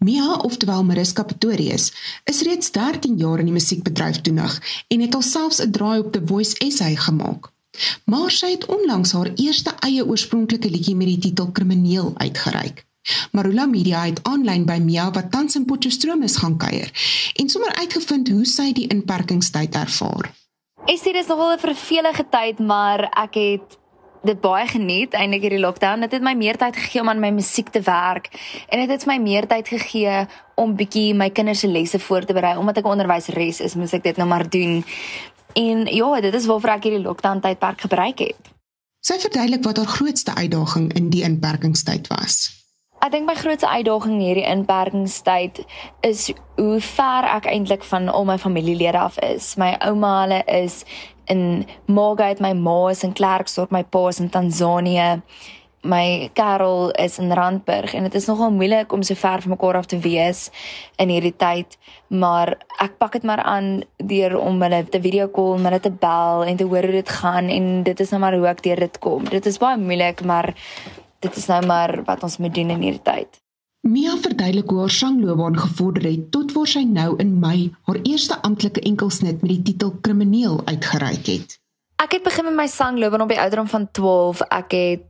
Mia, oftewel Mariska Pretorius, is reeds 13 jaar in die musiekbedryf toenig en het alselfs 'n draai op The Voice SA gemaak. Maar sy het onlangs haar eerste eie oorspronklike liedjie met die titel Krimineel uitgereik. Marula Media het aanlyn by Mia wat tans in Potchefstroom is gaan kuier en sommer uitgevind hoe sy die inperkingstyd ervaar. Ek sê dis nogal 'n vervelige tyd, maar ek het dit baie geniet eintlik hierdie lockdown. Dit het my meer tyd gegee om aan my musiek te werk en dit het my meer tyd gegee om bietjie my kinders se lesse voor te berei. Omdat ek 'n onderwyseres is, moes ek dit nou maar doen. En ja, dit is waarvoor ek hierdie lockdown tydperk gebruik het. Sy verduidelik wat haar grootste uitdaging in die inperkingstyd was. Ek dink my grootste uitdaging hierdie inperkingstyd is hoe ver ek eintlik van al my familielede af is. My ouma, hulle is in Margate, my ma is in Klerksdorp, my pa is in Tanzanië, my kerel is in Randburg en dit is nogal moeilik om so ver van mekaar af te wees in hierdie tyd, maar ek pak dit maar aan deur om hulle te videocall, om hulle te bel en te hoor hoe dit gaan en dit is nou maar hoe ek deur dit kom. Dit is baie moeilik, maar dit is nou maar wat ons moet doen in hierdie tyd. Mia verduidelik hoe haar sangloopbaan gevorder het tot waar sy nou in Mei haar eerste amptelike enkelsnit met die titel Krimineel uitgereik het. Ek het begin met my sangloopbaan op die ouderdom van 12. Ek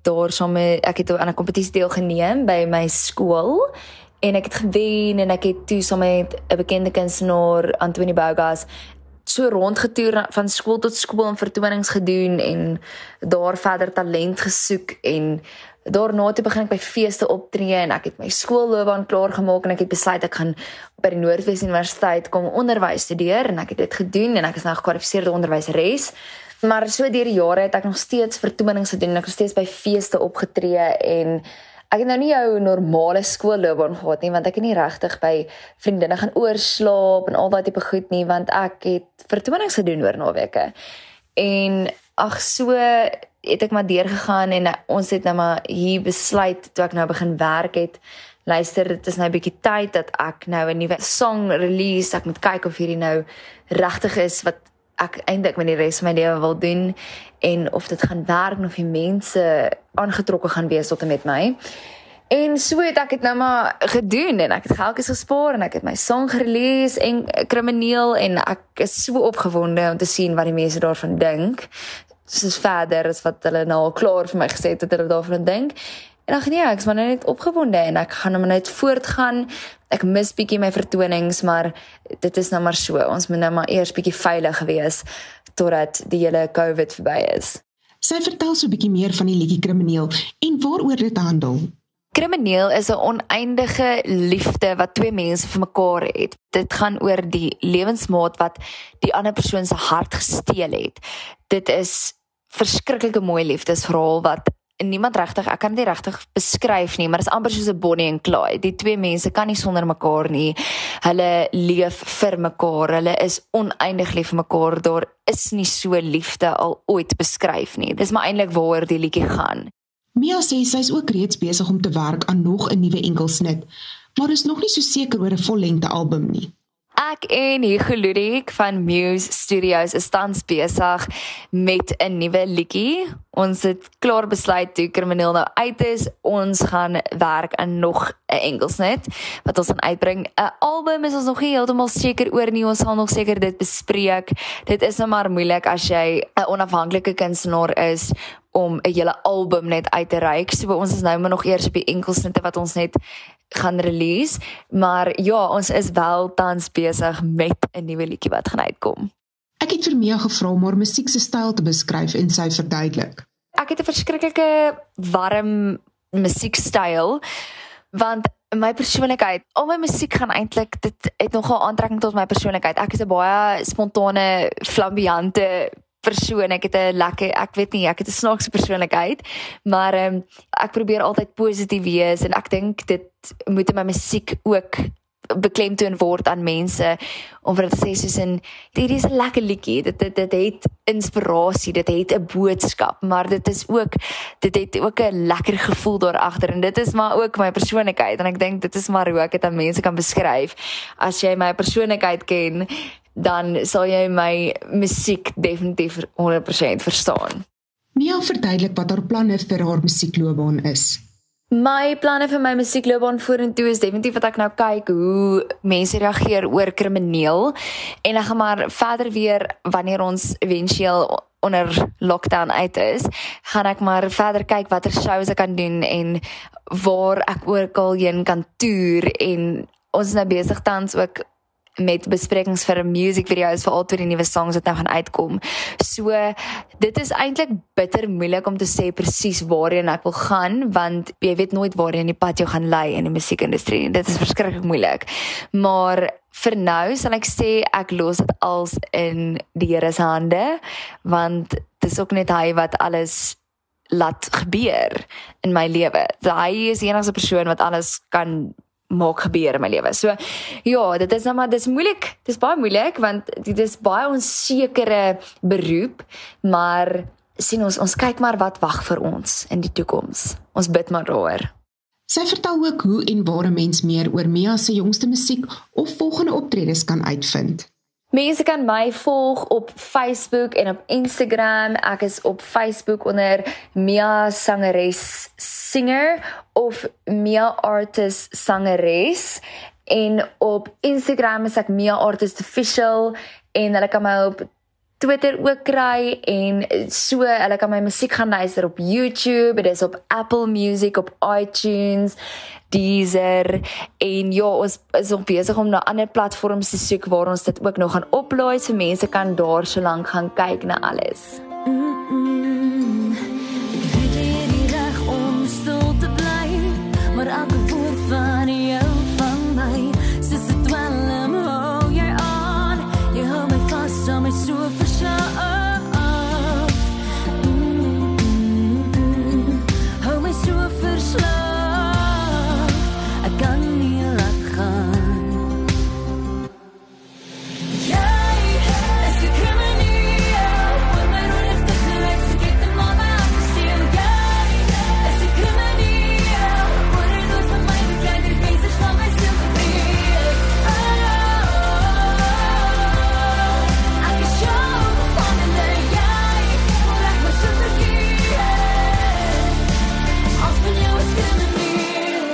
het aan 'n kompetisie deelgeneem by my skool en ek het gewen en ek het toe saam met 'n bekende kunstenaar, Antonie Bogas, so rondgetoer van skool tot skool en vertonings gedoen en daar verder talent gesoek en daarna toe begin ek by feeste optree en ek het my skoolloopbaan klaar gemaak en ek het besluit ek gaan by die Noordwes Universiteit kom onderwys studeer en ek het dit gedoen en ek is nou gekwalifiseerde onderwyseres. Maar so deur die jare het ek nog steeds vertonings gedoen en ek het nog steeds by feeste opgetree en ek het nou nie jou normale skoolloopbaan gehad nie, want ek het nie regtig by vriendinne gaan oorslaap en al daai tipe goed nie, want ek het vertonings gedoen oor naweke. En so het ek maar deurgegaan en ons het nou maar hier besluit toe ek nou begin werk het, luister, dit is nou 'n bietjie tyd dat ek nou 'n nuwe song release, ek moet kyk of hierdie nou regtig is wat ek eintlik met die res van my lewe wil doen en of dit gaan werk en of die mense aangetrokke gaan wees tot en met my. En so het ek dit nou maar gedoen en ek het geldjies gespaar en ek het my song gerelease en Krimineel en ek is so opgewonde om te sien wat die mense daarvan dink. Soos verder as wat hulle nou al klaar vir my gesê het dat hulle daarvan dink. En dan nee, ek is maar net opgewonde en ek gaan nou net voortgaan. Ek mis bietjie my vertonings, maar dit is nou maar so. Ons moet nou maar eers bietjie veilig wees totdat die hele COVID verby is. Sy vertel so bietjie meer van die liedjie Krimineel en waaroor dit handel. Krimineel is 'n oneindige liefde wat twee mense vir mekaar het. Dit gaan oor die lewensmaat wat die ander persoon se hart gesteel het. Dit is verskriklike mooi liefdesverhaal wat niemand regtig, ek kan dit nie regtig beskryf nie, maar dit is amper soos 'n Bonnie en Clyde. Die twee mense kan nie sonder mekaar nie. Hulle leef vir mekaar. Hulle is oneindig lief vir mekaar. Daar is nie so liefde al ooit beskryf nie. Dis maar eintlik waaroor die liedjie gaan. Mia sê sy is ook reeds besig om te werk aan nog 'n nuwe enkelsnit, maar is nog nie so seker oor 'n vollengte album nie. Ek en Hugo Ludik van Muse Studios is tans besig met 'n nuwe liedjie. Ons het klaar besluit toe Krimineel nou uit is, ons gaan werk aan nog 'n enkelsnit wat ons gaan uitbring. 'n Album is ons nog nie heeltemal seker oor nie, ons sal nog seker dit bespreek. Dit is nou maar moeilik as jy 'n onafhanklike kunstenaar is om 'n hele album net uit te reik. So ons is nou maar nog eers op die enkelsnitte wat ons net gaan release, maar ja, ons is wel tans besig met 'n nuwe liedjie wat gaan uitkom. Ek het vir Mia gevra om haar musiek se styl te beskryf en sy verduidelik. Ek het 'n verskriklike warm musiekstyl, want my persoonlikheid, al my musiek gaan eintlik, dit het nogal aantrekking tot my persoonlikheid. Ek is 'n baie spontane, flamboyante persoon, ek het 'n lekker, ek weet nie, ek het 'n snaakse persoonlikheid, maar ek probeer altyd positief wees en ek dink dit moet in my musiek ook beklemtoon word aan mense, om vir te sê soos dit is 'n lekker liedjie, dit het inspirasie, dit het 'n boodskap, maar dit het ook 'n lekker gevoel daar agter en dit is maar ook my persoonlikheid en ek dink dit is maar hoe ek dit aan mense kan beskryf. As jy my persoonlikheid ken, dan sal jy my musiek definitief 100% verstaan. Mia verduidelik wat haar planne vir haar musiekloopbaan is. My planne vir my musiekloopbaan vorentoe is definitief wat ek nou kyk hoe mense reageer oor krimineel en ek gaan maar verder weer wanneer ons eventueel onder lockdown uit is, gaan ek maar verder kyk watter shows ek kan doen en waar ek ook al heen kan toer en ons is nou besig tans ook met besprekings vir musiekvideo's vir al twee die nuwe songs wat nou gaan uitkom. So, dit is eintlik bitter moeilik om te sê presies waarheen ek wil gaan, want jy weet nooit waarheen die pad jou gaan lei in die musiekindustrie. Dit is verskriklik moeilik. Maar vir nou sal ek sê ek los dit als in die Here se hande, want dit is ook net hy wat alles laat gebeur in my lewe. Hy is die enigste persoon wat alles kan maak gebeur in my lewe. So, ja, dit is nou maar, dit is moeilik, dit is baie moeilik, want dit is baie onsekere beroep, maar sien ons kyk maar wat wag vir ons in die toekoms. Ons bid maar daaroor. Sy vertel ook hoe en waar 'n mens meer oor Mia se jongste musiek of volgende optredes kan uitvind. Mense kan my volg op Facebook en op Instagram. Ek is op Facebook onder Mia Sangeres Singer of Mia Artist Sangeres. En op Instagram is ek Mia Artist Official en hulle kan my op Twitter ook kry en so, hulle kan my musiek gaan luister op YouTube, dit is op Apple Music, op iTunes, Deezer, en ja, ons is nog besig om na ander platforms te soek waar ons dit ook nog gaan oplaai, so mense kan daar so lank gaan kyk na alles. Ek weet jy het die reg om stil te bly, maar elke woord van jou van my, soos 'n dwelm hou jy aan, jy hou my vas, hou my so verslaaf, hou my so verslaaf, ek kan nie laat gaan. Jy is die krimineel, met my roerigte gelijk, so kyk die man my afgesteel. Jy is die krimineel, word er nooit van my bekend, die wezers van my stil gebreek. Ek is jou gevangene, jy reg my so verkeerd, als van jou is krimineel.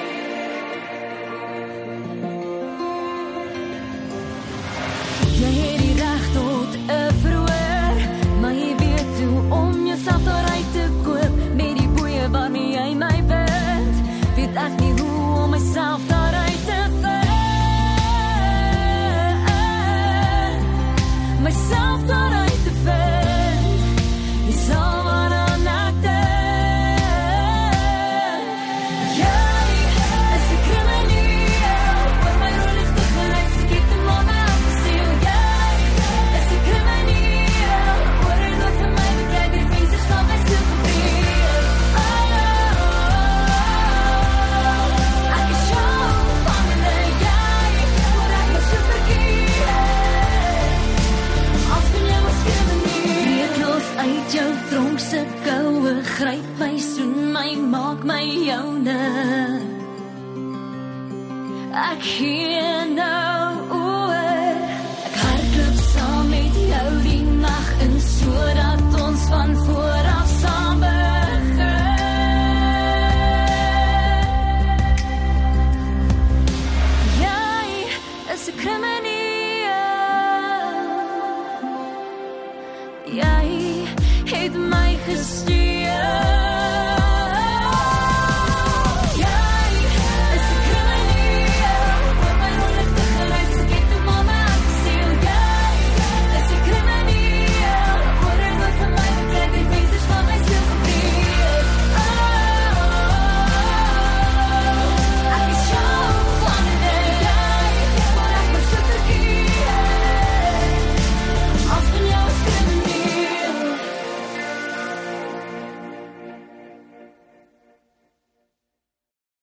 Jy het die reg tot 'n verhoor, maar jy weet hoe om jouself daaruit te koop, met die boeie waarmee jy my bind, weet ek nie hoe om myself daaruit te vind, myself daaruit te vind, jy sal waaraan ek dink. Jy is die krimineel, wat my roerigte gelijk, so kyk die man my afgesteel. Jy is die krimineel, word er nooit van my bekend, die wezers van my stil gebreek. Ek is jou gevangene, jy reg my so verkeerd, als van jou is krimineel. Breek los uit jou tronk se koue, gryp my, soen my, maak my joune. Ek gee nou oor, ek hardloop saam met jou die nag in, sodat ons van vooraf saam begin. Jy is 'n krimineel, jy het my gestuur.